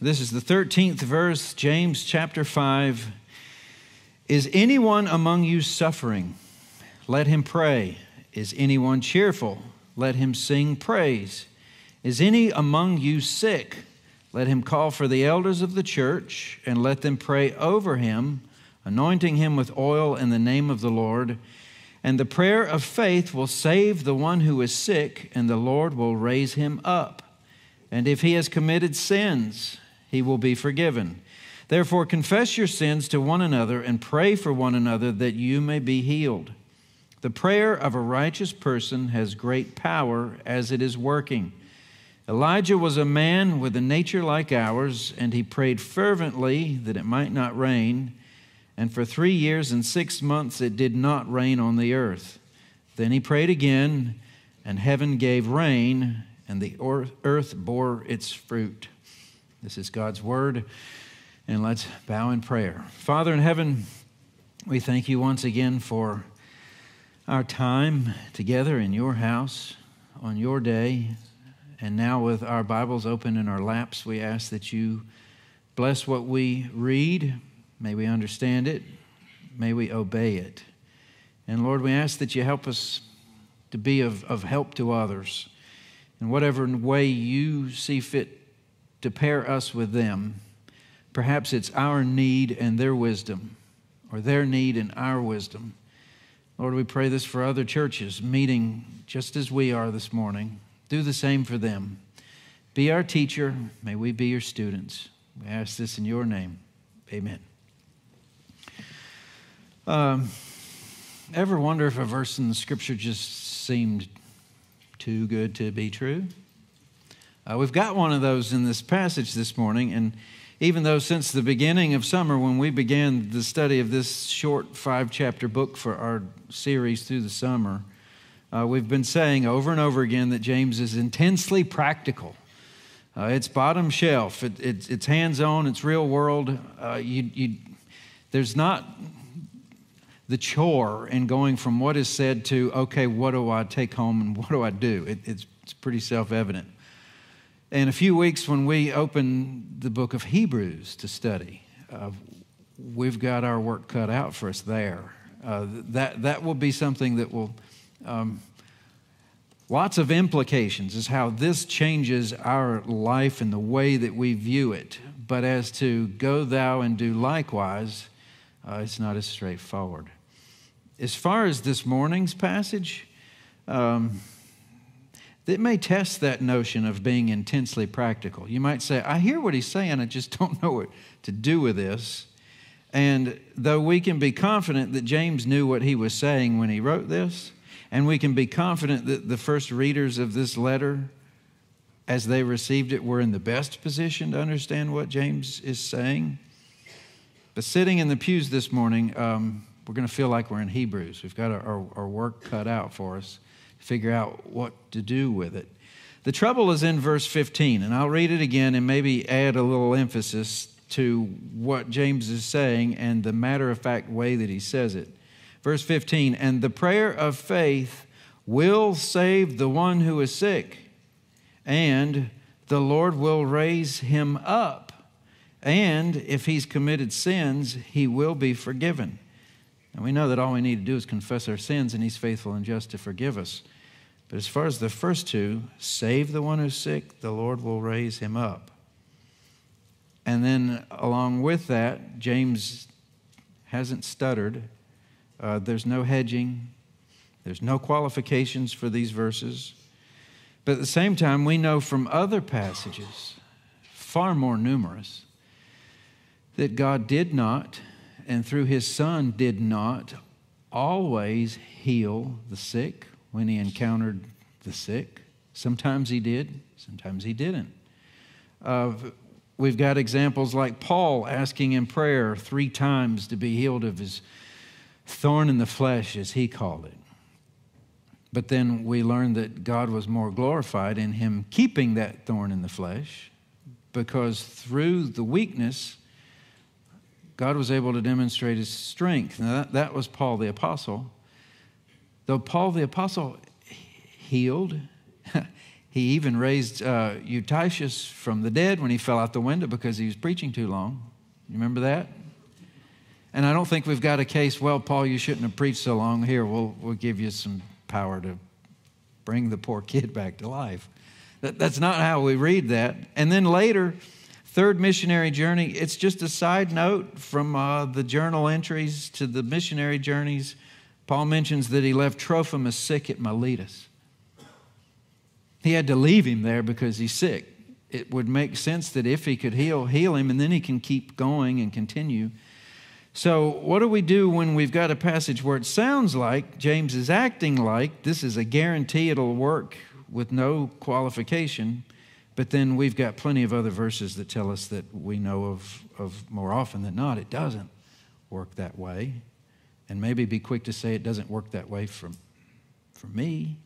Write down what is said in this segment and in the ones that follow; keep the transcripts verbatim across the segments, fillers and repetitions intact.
This is the thirteenth verse, James chapter five. Is anyone among you suffering? Let him pray. Is anyone cheerful? Let him sing praise. Is any among you sick? Let him call for the elders of the church and let them pray over him, anointing him with oil in the name of the Lord. And the prayer of faith will save the one who is sick, and the Lord will raise him up. And if he has committed sins, he will be forgiven. Therefore, confess your sins to one another and pray for one another that you may be healed. The prayer of a righteous person has great power as it is working. Elijah was a man with a nature like ours, and he prayed fervently that it might not rain. And for three years and six months it did not rain on the earth. Then he prayed again, and heaven gave rain, and the earth bore its fruit. This is God's word, and let's bow in prayer. Father in heaven, we thank you once again for our time together in your house on your day. And now with our Bibles open in our laps, we ask that you bless what we read. May we understand it. May we obey it. And Lord, we ask that you help us to be of, of help to others in whatever way you see fit to pair us with them. Perhaps it's our need and their wisdom, or their need and our wisdom. Lord, we pray this for other churches meeting just as we are this morning. Do the same for them. Be our teacher. May we be your students. We ask this in your name. Amen. Um, ever wonder if a verse in the Scripture just seemed too good to be true? Uh, we've got one of those in this passage this morning, and even though since the beginning of summer, when we began the study of this short five-chapter book for our series through the summer, uh, we've been saying over and over again that James is intensely practical. Uh, it's bottom shelf. It, it, it's hands-on. It's real world. Uh, you, you, there's not the chore in going from what is said to, okay, what do I take home and what do I do? It, it's, it's pretty self-evident. In a few weeks, when we open the book of Hebrews to study, uh, we've got our work cut out for us there. Uh, that that will be something that will, um, lots of implications is how this changes our life and the way that we view it. But as to go thou and do likewise, uh, it's not as straightforward. As far as this morning's passage, um, it may test that notion of being intensely practical. You might say, I hear what he's saying, I just don't know what to do with this. And though we can be confident that James knew what he was saying when he wrote this, and we can be confident that the first readers of this letter, as they received it, were in the best position to understand what James is saying. But sitting in the pews this morning, um, we're going to feel like we're in Hebrews. We've got our, our work cut out for us. Figure out what to do with it. The trouble is in verse fifteen, and I'll read it again and maybe add a little emphasis to what James is saying and the matter-of-fact way that he says it. Verse fifteen, and the prayer of faith will save the one who is sick, and the Lord will raise him up, and if he's committed sins, he will be forgiven. And we know that all we need to do is confess our sins, and he's faithful and just to forgive us. But as far as the first two, save the one who's sick, the Lord will raise him up. And then along with that, James hasn't stuttered. Uh, there's no hedging. There's no qualifications for these verses. But at the same time, we know from other passages, far more numerous, that God did not, and through his Son did not, always heal the sick when he encountered the sick. Sometimes he did, sometimes he didn't. Uh, we've got examples like Paul asking in prayer three times to be healed of his thorn in the flesh, as he called it. But then we learn that God was more glorified in him keeping that thorn in the flesh, because through the weakness, God was able to demonstrate his strength. Now, that, that was Paul the Apostle. Though Paul the Apostle healed, He even raised uh, Eutychus from the dead when he fell out the window because he was preaching too long. You remember that? And I don't think we've got a case, well, Paul, you shouldn't have preached so long. Here, we'll, we'll give you some power to bring the poor kid back to life. That, that's not how we read that. And then later, third missionary journey, it's just a side note from uh, the journal entries to the missionary journeys. Paul mentions that he left Trophimus sick at Miletus. He had to leave him there because he's sick. It would make sense that if he could heal, heal him, and then he can keep going and continue. So what do we do when we've got a passage where it sounds like James is acting like this is a guarantee it'll work with no qualification, but then we've got plenty of other verses that tell us that we know of, of more often than not, it doesn't work that way. And maybe be quick to say it doesn't work that way for, for me.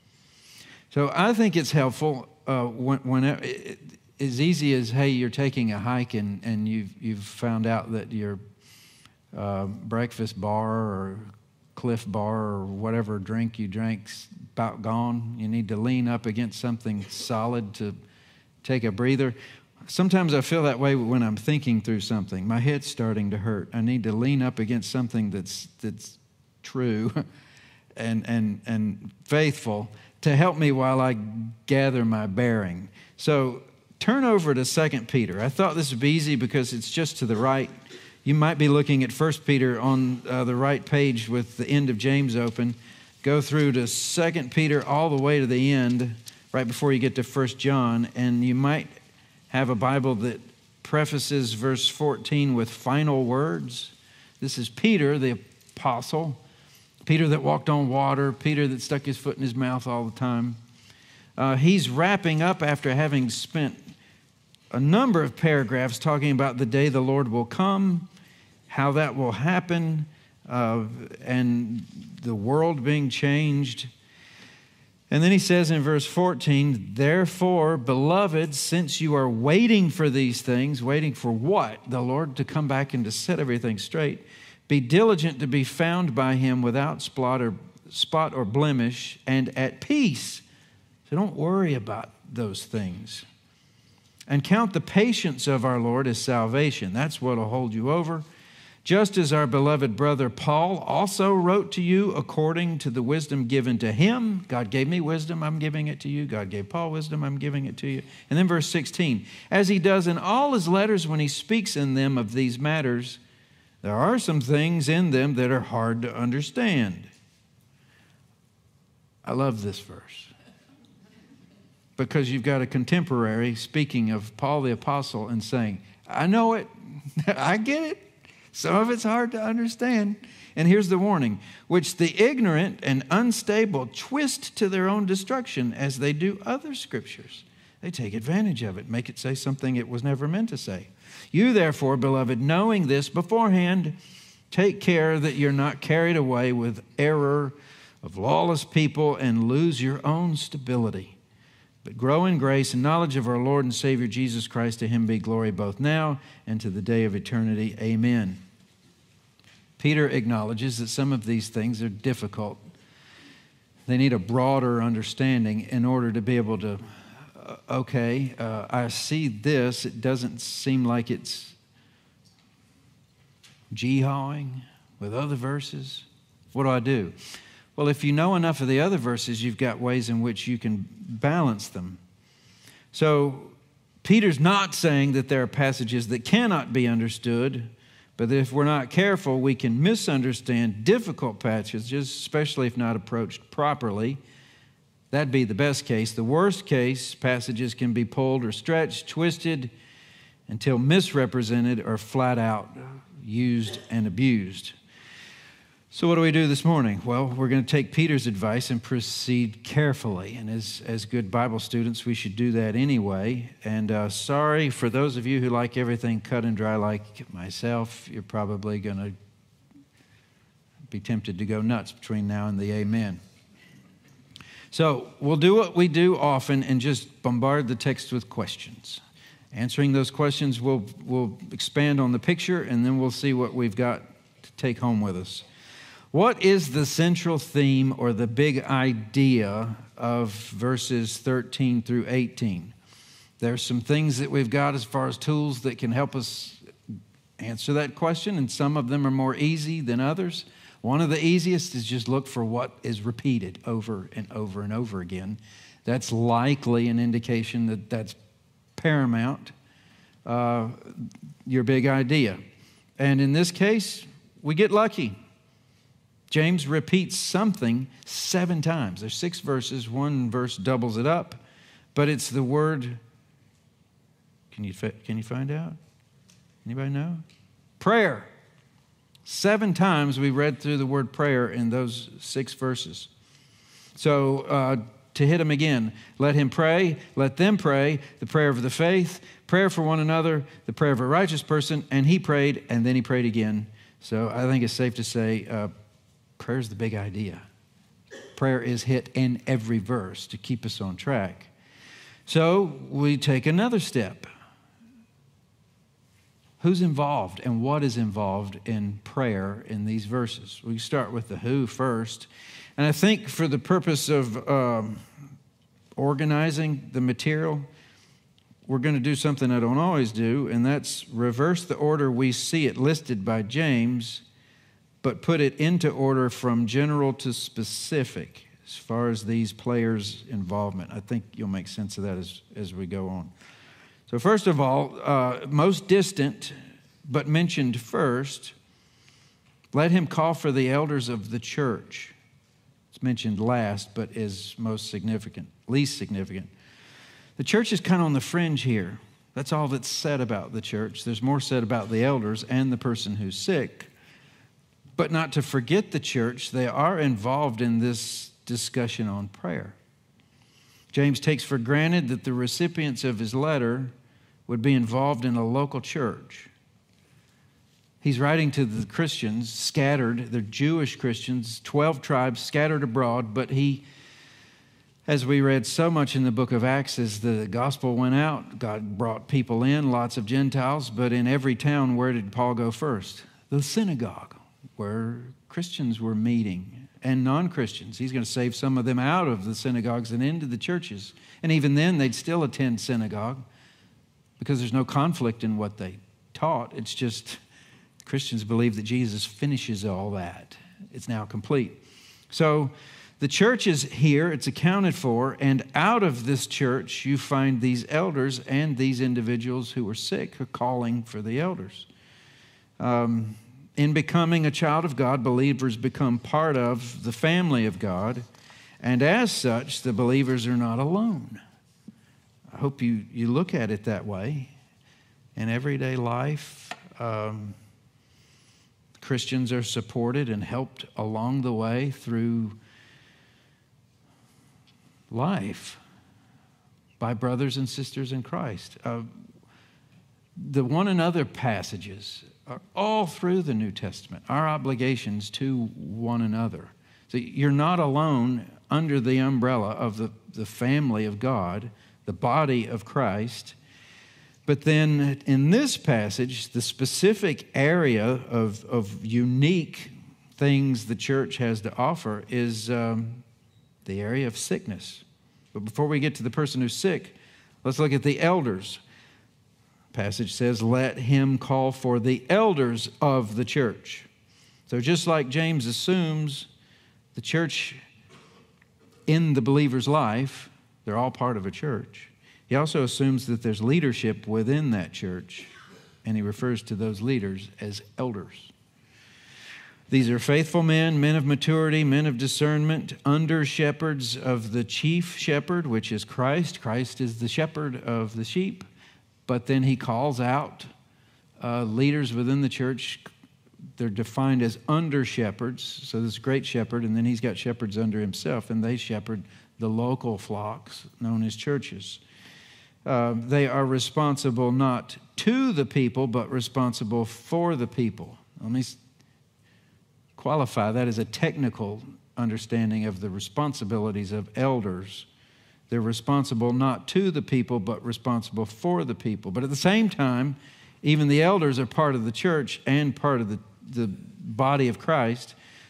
So I think it's helpful uh, when, when it, it, as easy as, hey, you're taking a hike and, and you've, you've found out that your uh, breakfast bar or Cliff Bar or whatever drink you drank's about gone. You need to lean up against something solid to take a breather. Sometimes I feel that way when I'm thinking through something. My head's starting to hurt. I need to lean up against something that's that's true and and and faithful to help me while I gather my bearing. So turn over to Second Peter. I thought this would be easy because it's just to the right. You might be looking at First Peter on uh, the right page with the end of James open. Go through to Second Peter all the way to the end, right before you get to First John, and you might have a Bible that prefaces verse fourteen with final words. This is Peter, the apostle, Peter that walked on water, Peter that stuck his foot in his mouth all the time. Uh, he's wrapping up after having spent a number of paragraphs talking about the day the Lord will come, how that will happen, uh, and the world being changed. And then he says in verse fourteen, therefore, beloved, since you are waiting for these things, waiting for what? The Lord to come back and to set everything straight. Be diligent to be found by him without spot or, spot or blemish and at peace. So don't worry about those things. And count the patience of our Lord as salvation. That's what will hold you over. Just as our beloved brother Paul also wrote to you according to the wisdom given to him. God gave me wisdom, I'm giving it to you. God gave Paul wisdom, I'm giving it to you. And then verse sixteen, as he does in all his letters when he speaks in them of these matters, there are some things in them that are hard to understand. I love this verse because you've got a contemporary speaking of Paul the apostle and saying, I know it, I get it. Some of it's hard to understand. And here's the warning, which the ignorant and unstable twist to their own destruction as they do other scriptures. They take advantage of it, make it say something it was never meant to say. You therefore, beloved, knowing this beforehand, take care that you're not carried away with error of lawless people and lose your own stability. But grow in grace and knowledge of our Lord and Savior Jesus Christ. To him be glory both now and to the day of eternity. Amen. Peter acknowledges that some of these things are difficult. They need a broader understanding in order to be able to, uh, okay, uh, I see this. It doesn't seem like it's jihawing with other verses. What do I do? Well, if you know enough of the other verses, you've got ways in which you can balance them. So Peter's not saying that there are passages that cannot be understood, but that if we're not careful, we can misunderstand difficult passages, especially if not approached properly. That'd be the best case. The worst case, passages can be pulled or stretched, twisted, until misrepresented or flat out used and abused. So what do we do this morning? Well, we're going to take Peter's advice and proceed carefully. And as, as good Bible students, we should do that anyway. And uh, sorry for those of you who like everything cut and dry like myself, you're probably going to be tempted to go nuts between now and the amen. So we'll do what we do often and just bombard the text with questions. Answering those questions, we'll, we'll expand on the picture, and then we'll see what we've got to take home with us. What is the central theme or the big idea of verses thirteen through eighteen? There's some things that we've got as far as tools that can help us answer that question, and some of them are more easy than others. One of the easiest is just look for what is repeated over and over and over again. That's likely an indication that that's paramount, uh, your big idea. And in this case, we get lucky. James repeats something seven times. There's six verses. One verse doubles it up, but it's the word. Can you, can you find out? Anybody know? Prayer. Seven times we read through the word prayer in those six verses. So uh, to hit them again, let him pray, let them pray, the prayer of the faith, prayer for one another, the prayer of a righteous person, and he prayed, and then he prayed again. So I think it's safe to say uh, prayer is the big idea. Prayer is hit in every verse to keep us on track. So we take another step. Who's involved and what is involved in prayer in these verses? We start with the who first. And I think for the purpose of um, organizing the material, we're going to do something I don't always do, and that's reverse the order we see it listed by James, but put it into order from general to specific as far as these players' involvement. I think you'll make sense of that as, as we go on. So first of all, uh, most distant, but mentioned first, let him call for the elders of the church. It's mentioned last, but is most significant, least significant. The church is kind of on the fringe here. That's all that's said about the church. There's more said about the elders and the person who's sick. But not to forget the church, they are involved in this discussion on prayer. James takes for granted that the recipients of his letter would be involved in a local church. He's writing to the Christians scattered, they're Jewish Christians, twelve tribes scattered abroad, but he, as we read so much in the book of Acts, as the gospel went out, God brought people in, lots of Gentiles, but in every town, where did Paul go first? The synagogue, where Christians were meeting, and non-Christians. He's going to save some of them out of the synagogues and into the churches. And even then, they'd still attend synagogue because there's no conflict in what they taught. It's just Christians believe that Jesus finishes all that. It's now complete. So the church is here. It's accounted for. And out of this church, you find these elders and these individuals who are sick are calling for the elders. Um, In becoming a child of God, believers become part of the family of God, and as such, the believers are not alone. I hope you, you look at it that way. In everyday life, um, Christians are supported and helped along the way through life by brothers and sisters in Christ. Uh, the one another passages are all through the New Testament, our obligations to one another. So you're not alone under the umbrella of the, the family of God, the body of Christ. But then in this passage, the specific area of, of unique things the church has to offer is um, the area of sickness. But before we get to the person who's sick, let's look at the elders. Passage says, let him call for the elders of the church. So just like James assumes the church in the believer's life, they're all part of a church. He also assumes that there's leadership within that church, and he refers to those leaders as elders. These are faithful men, men of maturity, men of discernment, under shepherds of the chief shepherd, which is Christ. Christ is the shepherd of the sheep. But then he calls out uh, leaders within the church. They're defined as under shepherds. So this great shepherd, and then he's got shepherds under himself, and they shepherd the local flocks known as churches. Uh, they are responsible not to the people, but responsible for the people. Let me qualify that as a technical understanding of the responsibilities of elders. They're responsible not to the people, but responsible for the people. But at the same time, even the elders are part of the church and part of the, the body of Christ.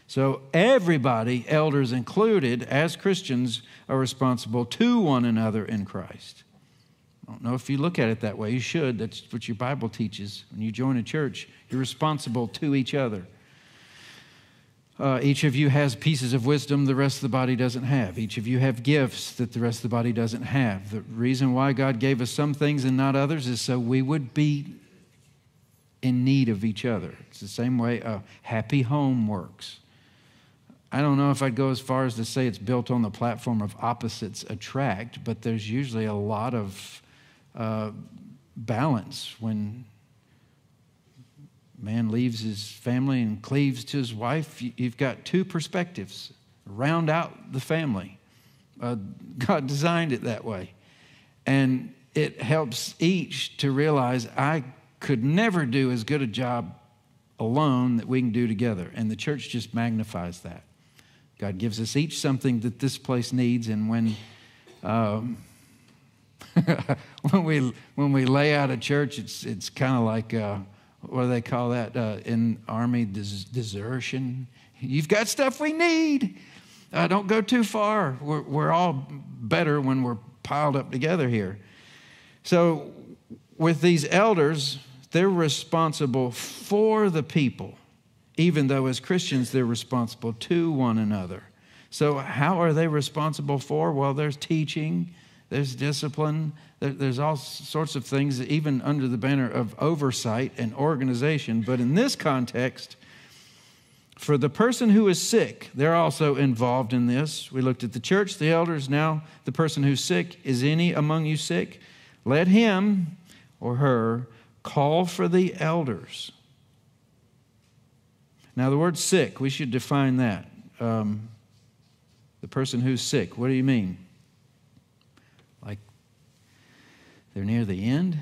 So everybody, elders included, as Christians, are responsible to one another in Christ. I don't know if you look at it that way. You should. That's what your Bible teaches. When you join a church, you're responsible to each other. Uh, each of you has pieces of wisdom the rest of the body doesn't have. Each of you have gifts that the rest of the body doesn't have. The reason why God gave us some things and not others is so we would be in need of each other. It's the same way a happy home works. I don't know if I'd go as far as to say it's built on the platform of opposites attract, but there's usually a lot of uh, balance when man leaves his family and cleaves to his wife. You've got two perspectives. Round out the family. Uh, God designed it that way. And it helps each to realize I could never do as good a job alone that we can do together. And the church just magnifies that. God gives us each something that this place needs. And when um, when we when we lay out a church, it's it's kind of like... Uh, what do they call that uh, in Army? Des- desertion. You've got stuff we need. Uh, don't go too far. We're, we're all better when we're piled up together here. So with these elders, they're responsible for the people, even though as Christians they're responsible to one another. So how are they responsible for? Well, there's teaching, there's discipline, there's all sorts of things, even under the banner of oversight and organization. But in this context, for the person who is sick, they're also involved in this. We looked at the church, the elders. Now the person who's sick. Is any among you sick? Let him or her call for the elders. Now the word sick, we should define that. Um, the person who's sick, what do you mean? Like they're near the end,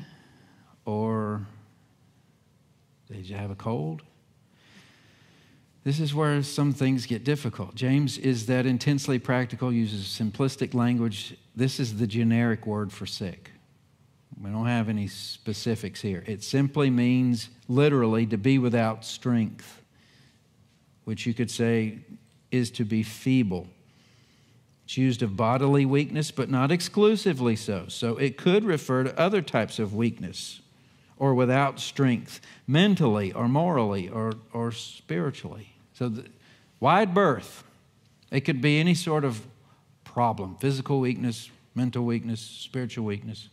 or they have a cold? This is where some things get difficult. James is that intensely practical, uses simplistic language. This is the generic word for sick. We don't have any specifics here. It simply means, literally, to be without strength, which you could say is to be feeble. It's used of bodily weakness, but not exclusively so. So it could refer to other types of weakness, or without strength, mentally or morally or, or spiritually. So the wide berth. It could be any sort of problem, physical weakness, mental weakness, spiritual weakness.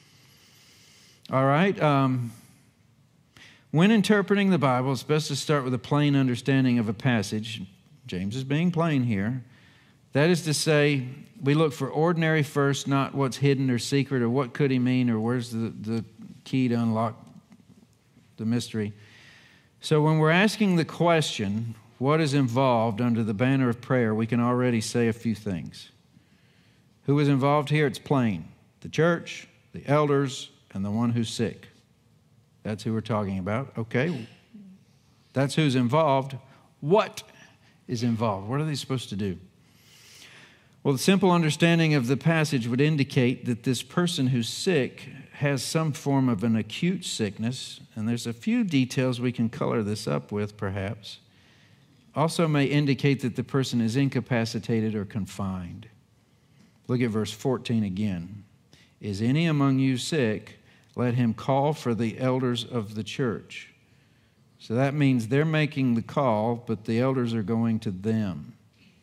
All right. Um, when interpreting the Bible, it's best to start with a plain understanding of a passage. James is being plain here. That is to say, we look for ordinary first, not what's hidden or secret or what could he mean or where's the, the key to unlock the mystery. So when we're asking the question, what is involved under the banner of prayer, we can already say a few things. Who is involved here? It's plain. The church, the elders, and the one who's sick. That's who we're talking about. Okay, that's who's involved. What is involved? What are they supposed to do? Well, the simple understanding of the passage would indicate that this person who's sick has some form of an acute sickness, and there's a few details we can color this up with, perhaps. Also may indicate that the person is incapacitated or confined. Look at verse fourteen again. Is any among you sick? Let him call for the elders of the church. So that means they're making the call, but the elders are going to them.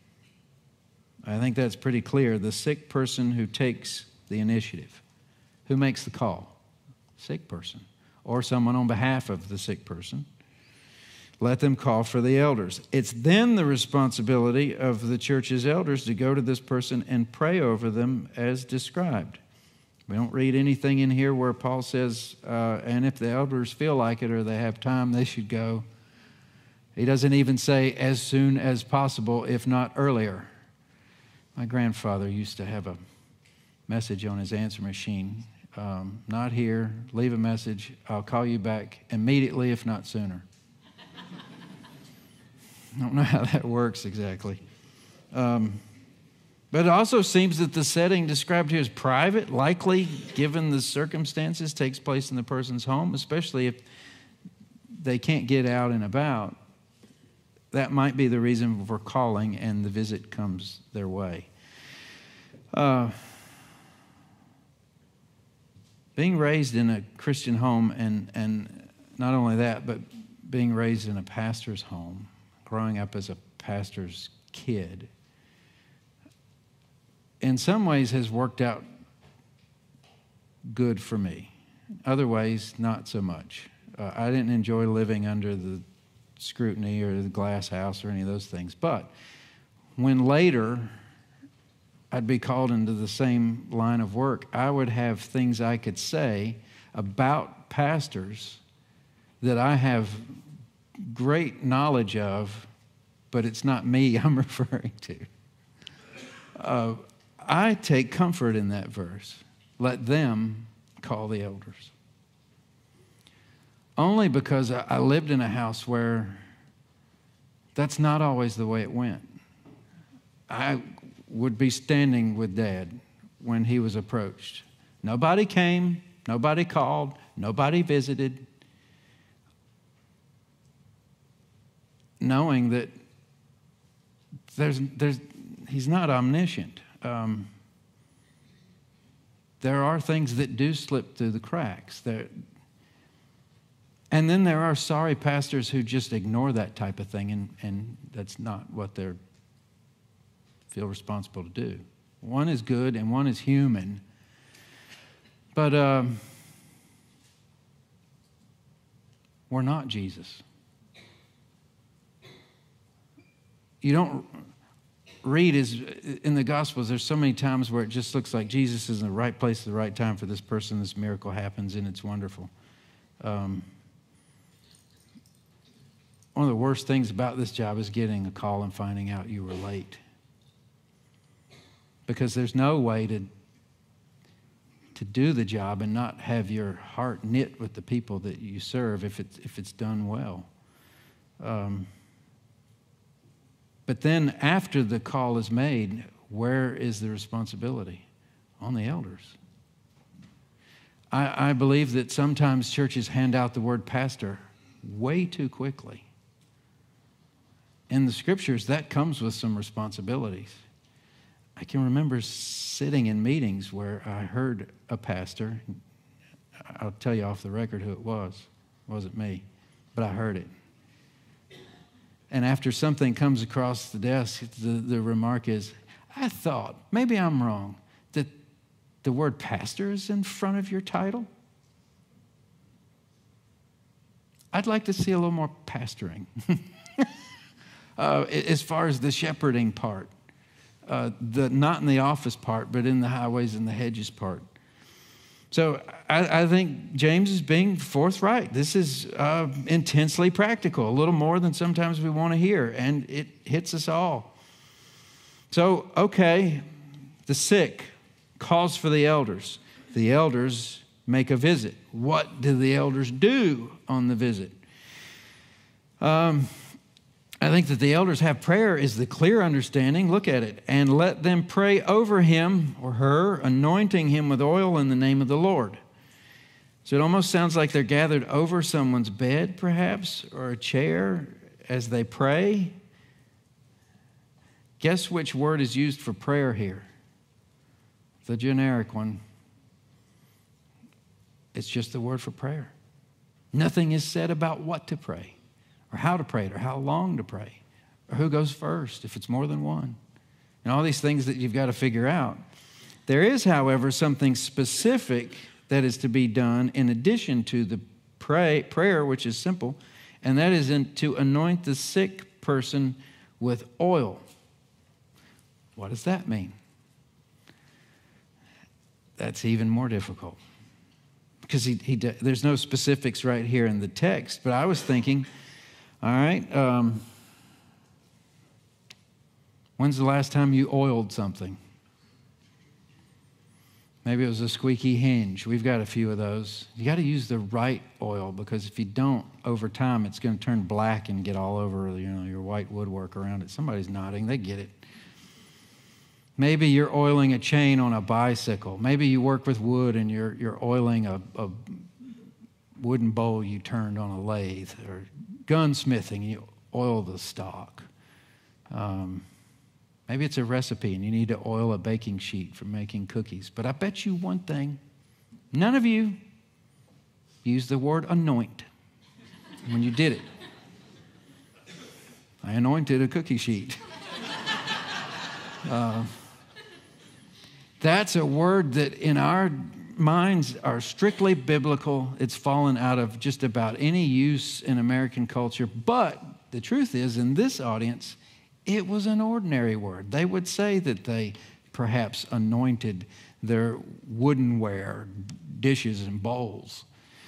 I think that's pretty clear. The sick person who takes the initiative. Who makes the call? Sick person. Or someone on behalf of the sick person. Let them call for the elders. It's then the responsibility of the church's elders to go to this person and pray over them as described. We don't read anything in here where Paul says, uh, and if the elders feel like it or they have time, they should go. He doesn't even say as soon as possible, if not earlier. My grandfather used to have a message on his answer machine. Um, not here, leave a message, I'll call you back immediately, if not sooner. I don't know how that works exactly. Um, but it also seems that the setting described here is private, likely, given the circumstances, takes place in the person's home, especially if they can't get out and about. that might be the reason for calling, and the visit comes their way. Uh, being raised in a Christian home, and, and not only that, but being raised in a pastor's home, growing up as a pastor's kid, in some ways has worked out good for me. Other ways, not so much. Uh, I didn't enjoy living under the scrutiny or the glass house or any of those things. But when later I'd be called into the same line of work, I would have things I could say about pastors that I have great knowledge of, but it's not me I'm referring to. Uh, I take comfort in that verse. Let them call the elders. Only because I lived in a house where that's not always the way it went. I would be standing with Dad when he was approached. Nobody came, nobody called, nobody visited, knowing that there's, there's, he's not omniscient. Um, There are things that do slip through the cracks. There, and then there are sorry pastors who just ignore that type of thing, and, and that's not what they feel responsible to do. One is good and one is human. But um, we're not Jesus. You don't read is in the Gospels, there's so many times where it just looks like Jesus is in the right place at the right time for this person. This miracle happens, and it's wonderful. Um, one of the worst things about this job is getting a call and finding out you were late. Because there's no way to, to do the job and not have your heart knit with the people that you serve if it's, if it's done well. Um, But then after the call is made, where is the responsibility? On the elders. I, I believe that sometimes churches hand out the word pastor way too quickly. In the scriptures, that comes with some responsibilities. I can remember sitting in meetings where I heard a pastor. I'll tell you off the record who it was. It wasn't me, but I heard it. And after something comes across the desk, the, the remark is, I thought, maybe I'm wrong, that the word pastor is in front of your title. I'd like to see a little more pastoring. uh, as far as the shepherding part, uh, the not in the office part, but in the highways and the hedges part. So I, I think James is being forthright. This is uh, intensely practical, a little more than sometimes we want to hear, and it hits us all. So, okay, the sick calls for the elders. The elders make a visit. What do the elders do on the visit? Um, I think that the elders have prayer is the clear understanding. Look at it. And let them pray over him or her, anointing him with oil in the name of the Lord. So it almost sounds like they're gathered over someone's bed, perhaps, or a chair as they pray. Guess which word is used for prayer here? The generic one. It's just the word for prayer. Nothing is said about what to pray, or how to pray it, or how long to pray, or who goes first if it's more than one. And all these things that you've got to figure out. There is, however, something specific that is to be done in addition to the pray, prayer, which is simple, and that is in, to anoint the sick person with oil. What does that mean? That's even more difficult. Because he, he, there's no specifics right here in the text, but I was thinking, all right, um, when's the last time you oiled something? Maybe it was a squeaky hinge. We've got a few of those. You got to use the right oil, because if you don't, over time, it's going to turn black and get all over, you know, your white woodwork around it. Somebody's nodding. They get it. Maybe you're oiling a chain on a bicycle. Maybe you work with wood and you're you're oiling a, a wooden bowl you turned on a lathe, or gunsmithing. You oil the stock. Um, maybe it's a recipe and you need to oil a baking sheet for making cookies. But I bet you one thing, none of you used the word anoint when you did it. I anointed a cookie sheet. uh, that's a word that in our minds are strictly biblical. It's fallen out of just about any use in American culture. But the truth is, in this audience, it was an ordinary word. They would say that they perhaps anointed their woodenware, dishes and bowls.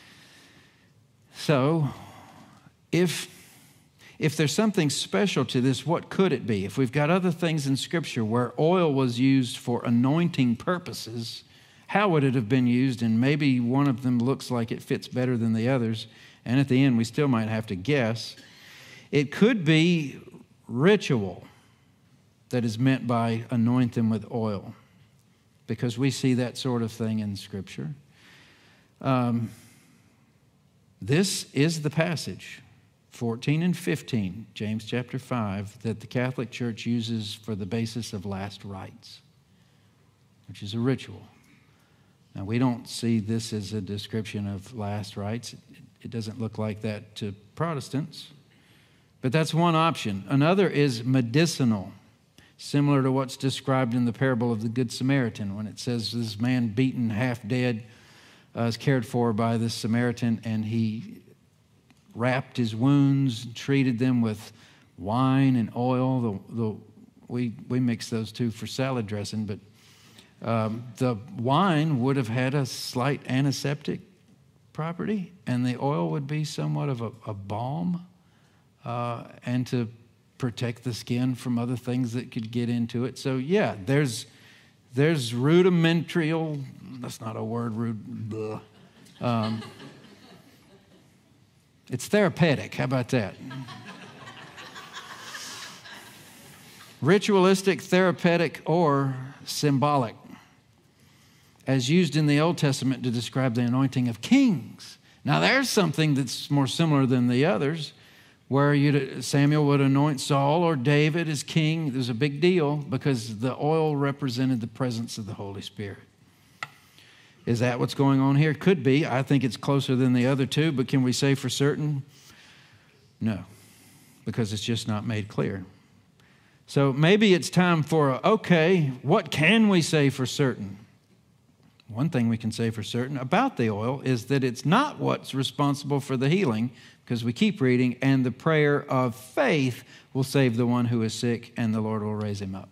So, if, if there's something special to this, what could it be? If we've got other things in Scripture where oil was used for anointing purposes, how would it have been used? And maybe one of them looks like it fits better than the others. And at the end, we still might have to guess. It could be ritual that is meant by anoint them with oil, because we see that sort of thing in Scripture. Um, this is the passage, fourteen and fifteen, James chapter five, that the Catholic Church uses for the basis of last rites, which is a ritual. Now, we don't see this as a description of last rites. It, it doesn't look like that to Protestants. But that's one option. Another is medicinal, similar to what's described in the parable of the Good Samaritan, when it says this man beaten half dead uh, is cared for by this Samaritan, and he wrapped his wounds, treated them with wine and oil. The, the, we, we mix those two for salad dressing, but um, the wine would have had a slight antiseptic property, and the oil would be somewhat of a, a balm. Uh, and to protect the skin from other things that could get into it. So yeah, there's there's rudimentary, that's not a word, rude, um, it's therapeutic, how about that? Ritualistic, therapeutic, or symbolic, as used in the Old Testament to describe the anointing of kings. Now there's something that's more similar than the others, where you'd, Samuel would anoint Saul or David as king. It was a big deal because the oil represented the presence of the Holy Spirit. Is that what's going on here? Could be. I think it's closer than the other two, but can we say for certain? No, because it's just not made clear. So maybe it's time for, a, okay, what can we say for certain? One thing we can say for certain about the oil is that it's not what's responsible for the healing, because we keep reading, and the prayer of faith will save the one who is sick, and the Lord will raise him up.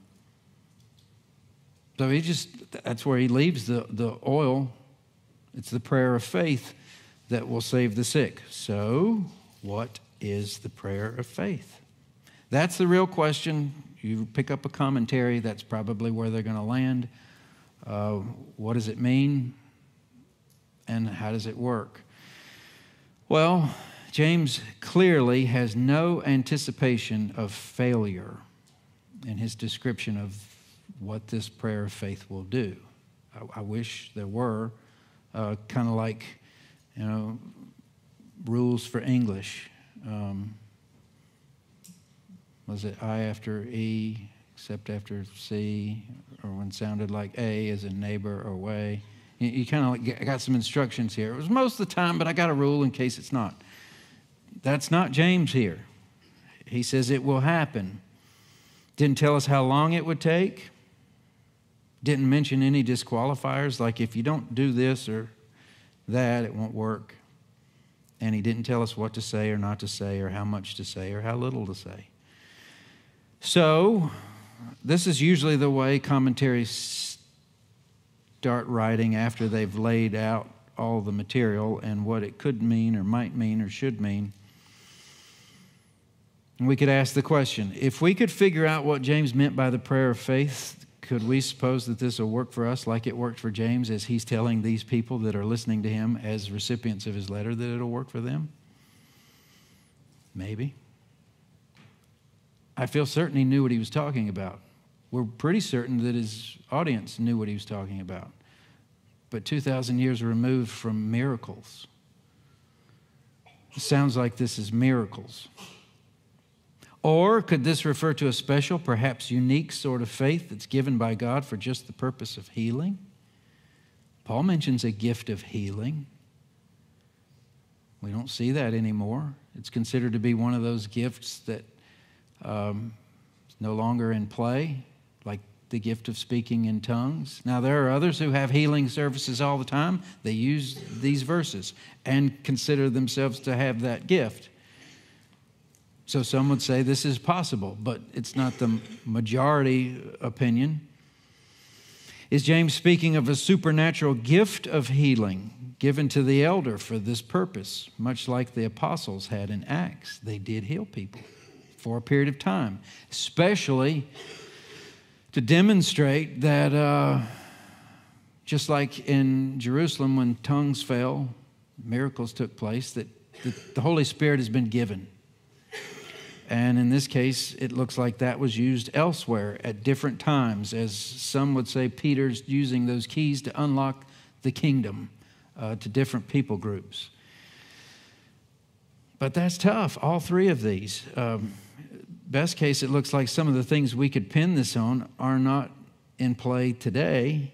So he just, that's where he leaves the, the oil. It's the prayer of faith that will save the sick. So what is the prayer of faith? That's the real question. You pick up a commentary, that's probably where they're going to land. Uh, what does it mean? And how does it work? Well, James clearly has no anticipation of failure in his description of what this prayer of faith will do. I, I wish there were, uh, kind of like, you know, rules for English. Um, was it I after E, except after C, or when it sounded like A as in neighbor or way? You, you kind of like, I got some instructions here. It was most of the time, but I got a rule in case it's not. That's not James here. He says it will happen. Didn't tell us how long it would take. Didn't mention any disqualifiers, like if you don't do this or that, it won't work. And he didn't tell us what to say or not to say, or how much to say or how little to say. So this is usually the way commentaries start writing after they've laid out all the material and what it could mean or might mean or should mean. And we could ask the question, if we could figure out what James meant by the prayer of faith, could we suppose that this will work for us like it worked for James, as he's telling these people that are listening to him as recipients of his letter that it'll work for them? Maybe. I feel certain he knew what he was talking about. We're pretty certain that his audience knew what he was talking about. But two thousand years removed from miracles, it sounds like this is miracles. Or could this refer to a special, perhaps unique sort of faith that's given by God for just the purpose of healing? Paul mentions a gift of healing. We don't see that anymore. It's considered to be one of those gifts that um, is no longer in play, like the gift of speaking in tongues. Now, there are others who have healing services all the time. They use these verses and consider themselves to have that gift. So some would say this is possible, but it's not the majority opinion. Is James speaking of a supernatural gift of healing given to the elder for this purpose, much like the apostles had in Acts? They did heal people for a period of time, especially to demonstrate that uh, just like in Jerusalem when tongues fell, miracles took place, that, that the Holy Spirit has been given. And in this case, it looks like that was used elsewhere at different times, as some would say Peter's using those keys to unlock the kingdom uh, to different people groups. But that's tough, all three of these. Um, best case, it looks like some of the things we could pin this on are not in play today.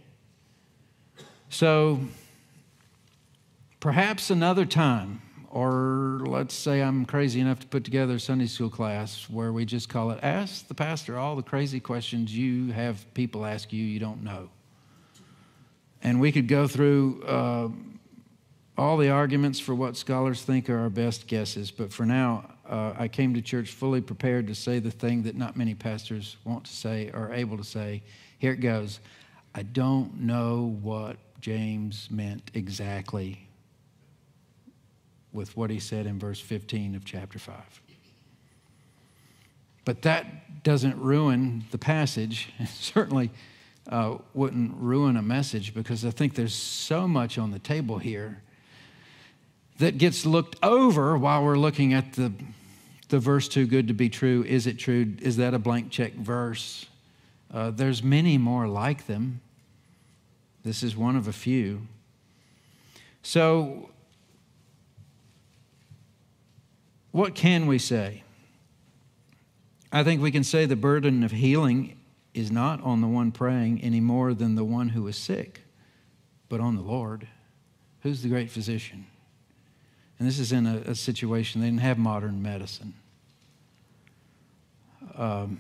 So perhaps another time, or let's say I'm crazy enough to put together a Sunday school class where we just call it, ask the pastor all the crazy questions you have people ask you you don't know. And we could go through uh, all the arguments for what scholars think are our best guesses. But for now, uh, I came to church fully prepared to say the thing that not many pastors want to say or are able to say. Here it goes. I don't know what James meant exactly with what he said in verse fifteen of chapter five. But that doesn't ruin the passage. It certainly uh, wouldn't ruin a message, because I think there's so much on the table here that gets looked over while we're looking at the, the verse too good to be true. Is it true? Is that a blank check verse? Uh, there's many more like them. This is one of a few. So what can we say? I think we can say the burden of healing is not on the one praying any more than the one who is sick, but on the Lord. Who's the great physician? And this is in a, a situation, they didn't have modern medicine. Um,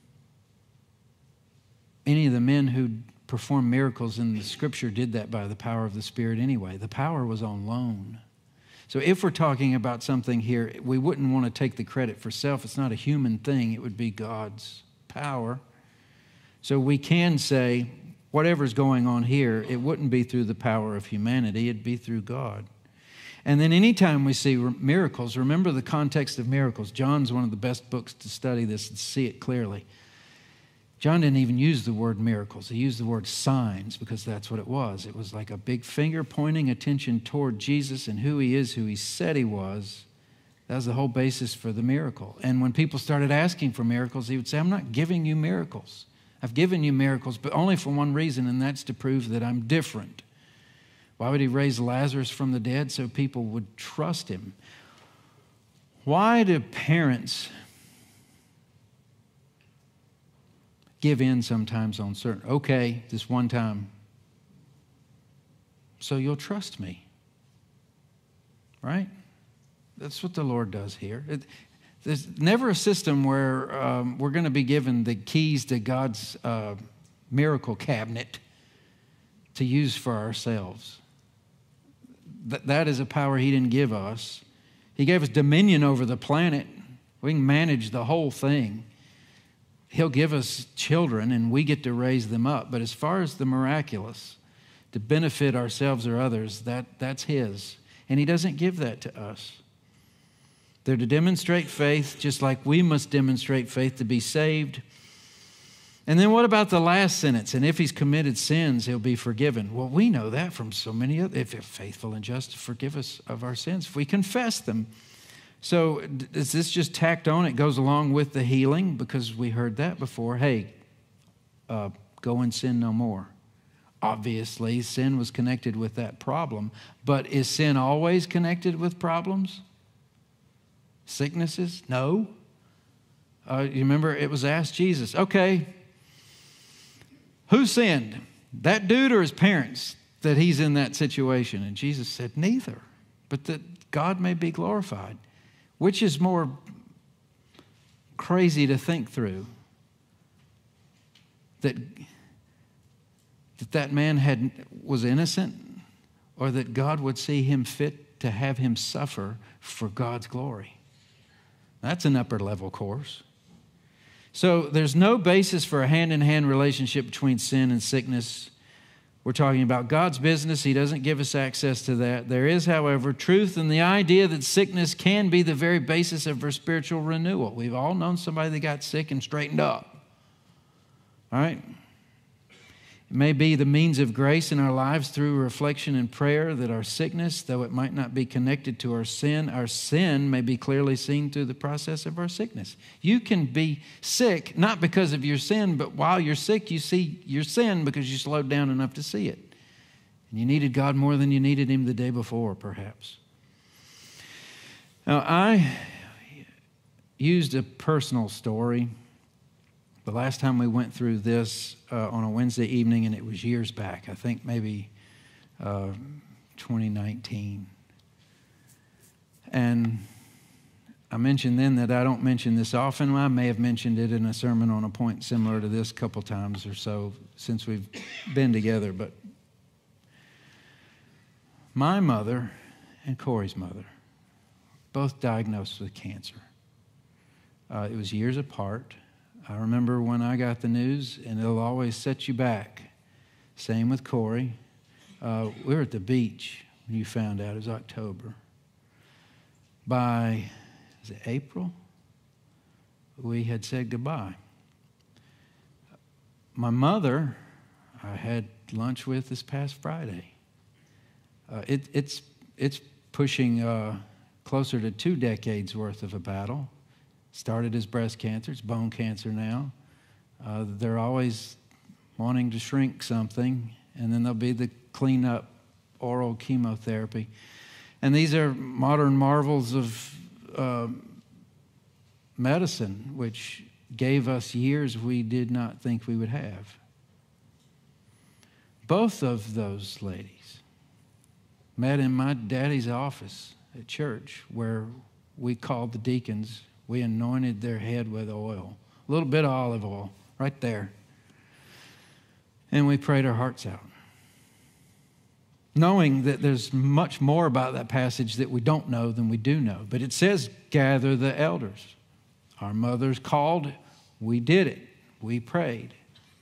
any of the men who performed miracles in the Scripture did that by the power of the Spirit anyway. The power was on loan. So if we're talking about something here, we wouldn't want to take the credit for self. It's not a human thing. It would be God's power. So we can say whatever's going on here, it wouldn't be through the power of humanity. It'd be through God. And then anytime we see miracles, remember the context of miracles. John's one of the best books to study this and see it clearly. John didn't even use the word miracles. He used the word signs, because that's what it was. It was like a big finger pointing attention toward Jesus and who he is, who he said he was. That was the whole basis for the miracle. And when people started asking for miracles, he would say, I'm not giving you miracles. I've given you miracles, but only for one reason, and that's to prove that I'm different. Why would he raise Lazarus from the dead? So people would trust him. Why do parents give in sometimes on certain, okay, this one time, so you'll trust me, right? That's what the Lord does here. It, there's never a system where um, we're going to be given the keys to God's uh, miracle cabinet to use for ourselves. Th- that is a power he didn't give us. He gave us dominion over the planet. We can manage the whole thing. He'll give us children and we get to raise them up. But as far as the miraculous, to benefit ourselves or others, that, that's his. And he doesn't give that to us. They're to demonstrate faith just like we must demonstrate faith to be saved. And then what about the last sentence? And if he's committed sins, he'll be forgiven. Well, we know that from so many other, if you're faithful and just to forgive us of our sins, if we confess them. So is this just tacked on? It goes along with the healing, because we heard that before. Hey, uh, go and sin no more. Obviously, sin was connected with that problem. But is sin always connected with problems? Sicknesses? No. Uh, you remember it was asked Jesus, okay, who sinned? That dude or his parents that he's in that situation? And Jesus said, neither, but that God may be glorified. Which is more crazy to think through? That that, that man had was innocent, or that God would see him fit to have him suffer for God's glory? That's an upper level course. So there's no basis for a hand-in-hand relationship between sin and sickness. We're talking about God's business. He doesn't give us access to that. There is, however, truth in the idea that sickness can be the very basis of our spiritual renewal. We've all known somebody that got sick and straightened up. All right? It may be the means of grace in our lives through reflection and prayer that our sickness, though it might not be connected to our sin, our sin may be clearly seen through the process of our sickness. You can be sick not because of your sin, but while you're sick, you see your sin because you slowed down enough to see it. And you needed God more than you needed Him the day before, perhaps. Now, I used a personal story the last time we went through this uh, on a Wednesday evening, and it was years back, I think maybe uh, twenty nineteen. And I mentioned then that I don't mention this often. I may have mentioned it in a sermon on a point similar to this a couple times or so since we've been together. But my mother and Corey's mother, both diagnosed with cancer. Uh, it was years apart. I remember when I got the news, and it'll always set you back. Same with Corey. Uh, we were at the beach when you found out. It was October. By, was it April? We had said goodbye. My mother, I had lunch with this past Friday. Uh, it, it's, it's pushing uh, closer to two decades worth of a battle. Started as breast cancer, it's bone cancer now. Uh, they're always wanting to shrink something, and then there'll be the cleanup oral chemotherapy. And these are modern marvels of uh, medicine, which gave us years we did not think we would have. Both of those ladies met in my daddy's office at church, where we called the deacons. We anointed their head with oil, a little bit of olive oil right there. And we prayed our hearts out, knowing that there's much more about that passage that we don't know than we do know. But it says, gather the elders. Our mothers called, we did it, we prayed.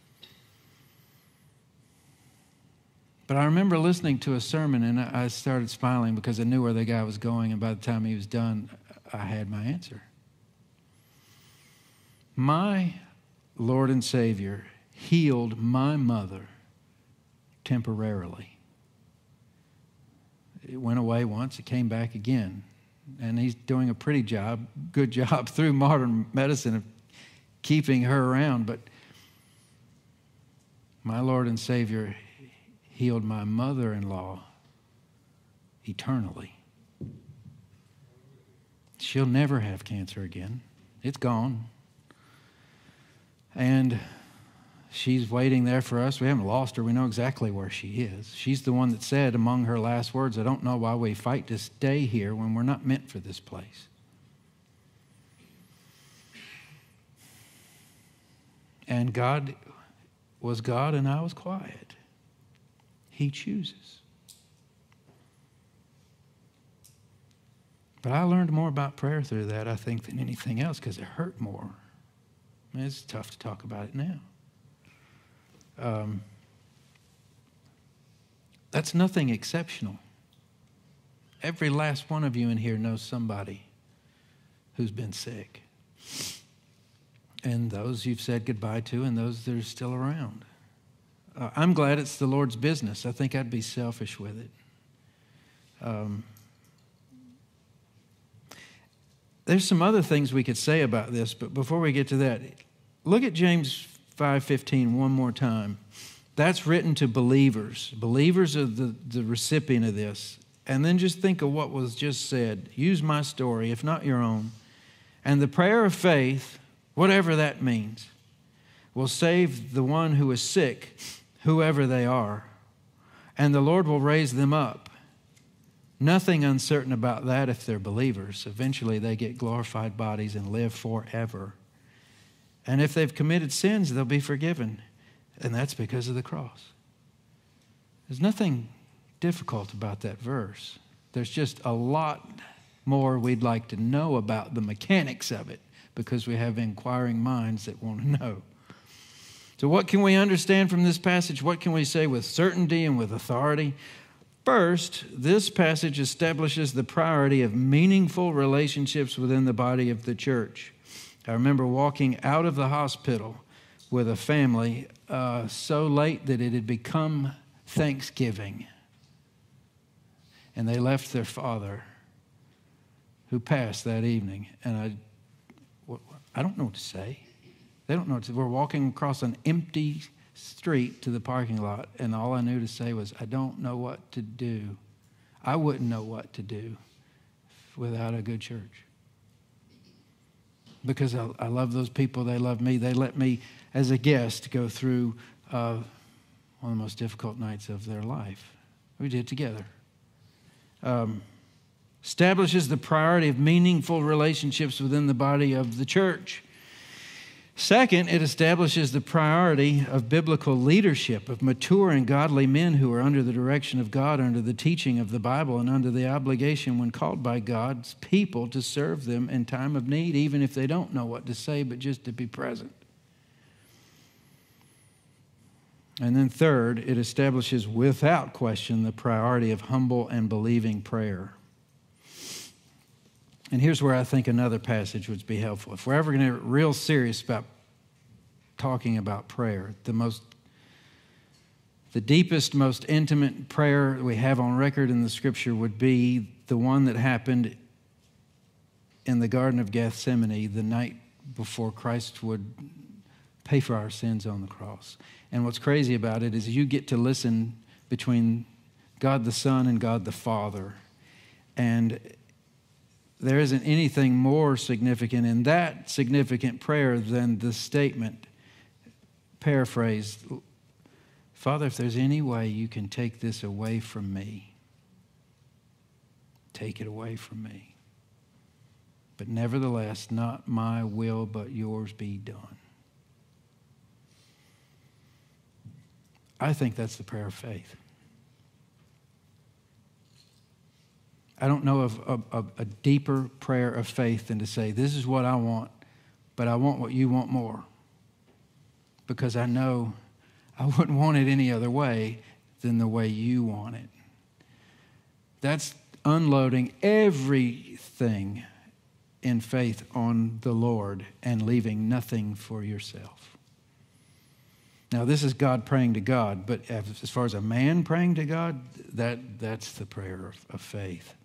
But I remember listening to a sermon, and I started smiling because I knew where the guy was going, and by the time he was done, I had my answer. My Lord and Savior healed my mother temporarily. It went away once, it came back again. And He's doing a pretty job, good job through modern medicine of keeping her around. But my Lord and Savior healed my mother-in-law eternally. She'll never have cancer again. It's gone. And she's waiting there for us. We haven't lost her. We know exactly where she is. She's the one that said among her last words, I don't know why we fight to stay here when we're not meant for this place. And God was God and I was quiet. He chooses. But I learned more about prayer through that, I think, than anything else, because it hurt more. I mean, it's tough to talk about it now. Um, that's nothing exceptional. Every last one of you in here knows somebody who's been sick. And those you've said goodbye to, and those that are still around. Uh, I'm glad it's the Lord's business. I think I'd be selfish with it. Um, there's some other things we could say about this, but before we get to that, look at James five fifteen one more time. That's written to believers. Believers are the, the recipient of this. And then just think of what was just said. Use my story, if not your own. And the prayer of faith whatever that means, will save the one who is sick, whoever they are, and the Lord will raise them up. Nothing uncertain about that if they're believers. Eventually they get glorified bodies and live forever. And if they've committed sins, they'll be forgiven. And that's because of the cross. There's nothing difficult about that verse. There's just a lot more we'd like to know about the mechanics of it because we have inquiring minds that want to know. So what can we understand from this passage? What can we say with certainty and with authority? First, this passage establishes the priority of meaningful relationships within the body of the church. I remember walking out of the hospital with a family uh, so late that it had become Thanksgiving. And they left their father, who passed that evening. And I, I don't know what to say. They don't know what to say. We're walking across an empty street to the parking lot, and all I knew to say was, I don't know what to do. I wouldn't know what to do without a good church. Because I, I love those people. They love me. They let me, as a guest, go through uh, one of the most difficult nights of their life. We did it together. Um, establishes the priority of meaningful relationships within the body of the church. Second, it establishes the priority of biblical leadership, of mature and godly men who are under the direction of God, under the teaching of the Bible, and under the obligation when called by God's people to serve them in time of need, even if they don't know what to say, but just to be present. And then third, it establishes without question the priority of humble and believing prayer. And here's where I think another passage would be helpful. If we're ever going to get real serious about talking about prayer, the most, the deepest, most intimate prayer we have on record in the Scripture would be the one that happened in the Garden of Gethsemane the night before Christ would pay for our sins on the cross. And what's crazy about it is you get to listen between God the Son and God the Father. And there isn't anything more significant in that significant prayer than the statement, paraphrased, Father, if there's any way you can take this away from me, take it away from me. But nevertheless, not my will, but yours be done. I think that's the prayer of faith. I don't know of a, a, a deeper prayer of faith than to say, this is what I want, but I want what you want more. Because I know I wouldn't want it any other way than the way you want it. That's unloading everything in faith on the Lord and leaving nothing for yourself. Now, this is God praying to God, but as far as a man praying to God, that, that's the prayer of, of faith.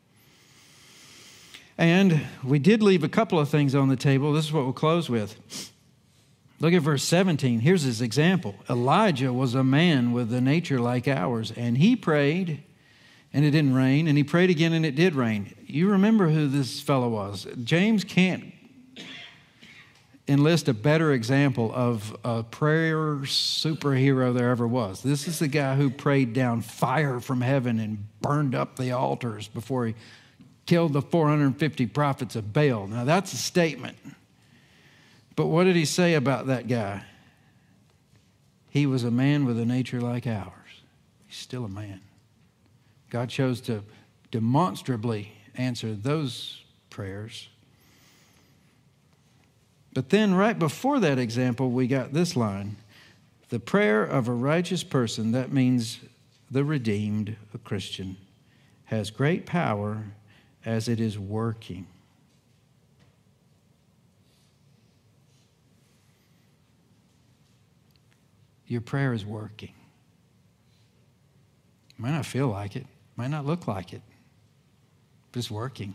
And we did leave a couple of things on the table. This is what we'll close with. Look at verse seventeen. Here's his example. Elijah was a man with a nature like ours, and he prayed, and it didn't rain, and he prayed again, and it did rain. You remember who this fellow was. James can't enlist a better example of a prayer superhero there ever was. This is the guy who prayed down fire from heaven and burned up the altars before he killed the four hundred fifty prophets of Baal. Now, that's a statement. But what did he say about that guy? He was a man with a nature like ours. He's still a man. God chose to demonstrably answer those prayers. But then right before that example, we got this line. The prayer of a righteous person, that means the redeemed, a Christian, has great power as it is working. Your prayer is working. It might not feel like it, might not look like it, but it's working.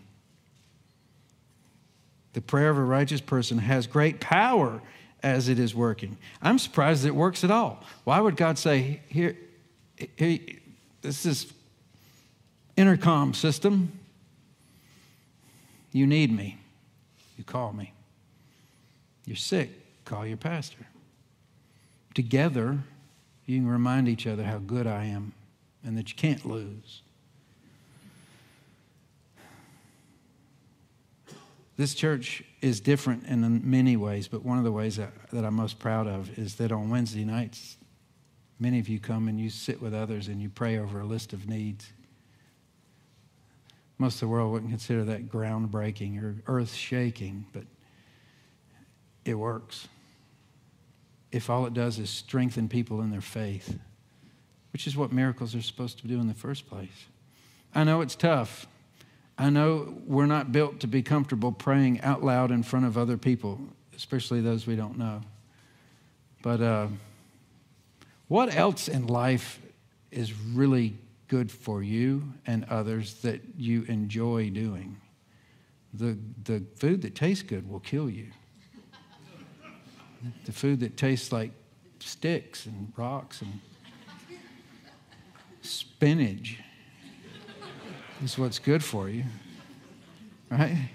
The prayer of a righteous person has great power as it is working. I'm surprised it works at all. Why would God say, here, here this is intercom system. You need me. You call me. You're sick, call your pastor. Together, you can remind each other how good I am and that you can't lose. This church is different in many ways, but one of the ways that, that I'm most proud of is that on Wednesday nights, many of you come and you sit with others and you pray over a list of needs. Most of the world wouldn't consider that groundbreaking or earth-shaking, but it works. If all it does is strengthen people in their faith, which is what miracles are supposed to do in the first place. I know it's tough. I know we're not built to be comfortable praying out loud in front of other people, especially those we don't know. But uh, what else in life is really good for you and others that you enjoy doing? The, the food that tastes good will kill you. The food that tastes like sticks and rocks and spinach is what's good for you, right?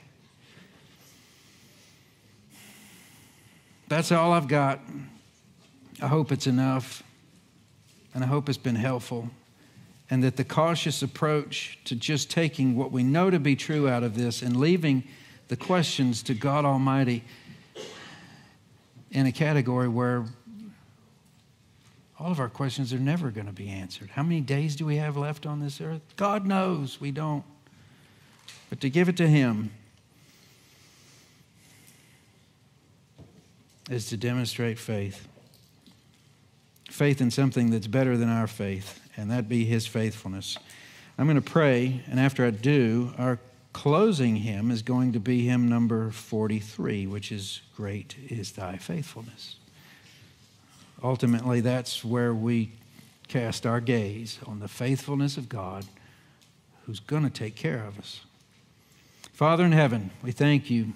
That's all I've got. I hope it's enough, and I hope it's been helpful, and that the cautious approach to just taking what we know to be true out of this and leaving the questions to God Almighty in a category where all of our questions are never going to be answered. How many days do we have left on this earth? God knows we don't. But to give it to Him is to demonstrate faith. Faith in something that's better than our faith, and that be His faithfulness. I'm going to pray, and after I do, our closing hymn is going to be hymn number forty-three, which is Great is Thy Faithfulness. Ultimately, that's where we cast our gaze on the faithfulness of God who's going to take care of us. Father in heaven, we thank you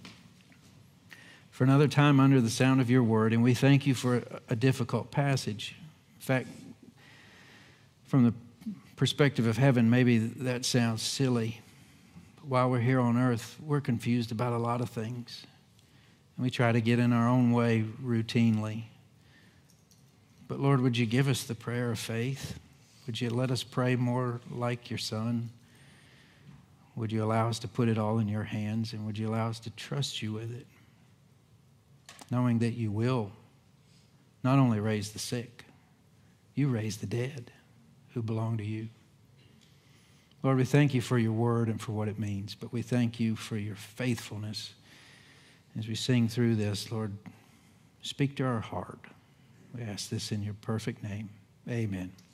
for another time under the sound of your word, and we thank you for a difficult passage. In fact, from the perspective of heaven, maybe that sounds silly. But while we're here on earth, we're confused about a lot of things. And we try to get in our own way routinely. But Lord, would you give us the prayer of faith? Would you let us pray more like your Son? Would you allow us to put it all in your hands? And would you allow us to trust you with it? Knowing that you will not only raise the sick, you raise the dead who belong to you. Lord, we thank you for your word and for what it means, but we thank you for your faithfulness. As we sing through this, Lord, speak to our heart. We ask this in your perfect name. Amen.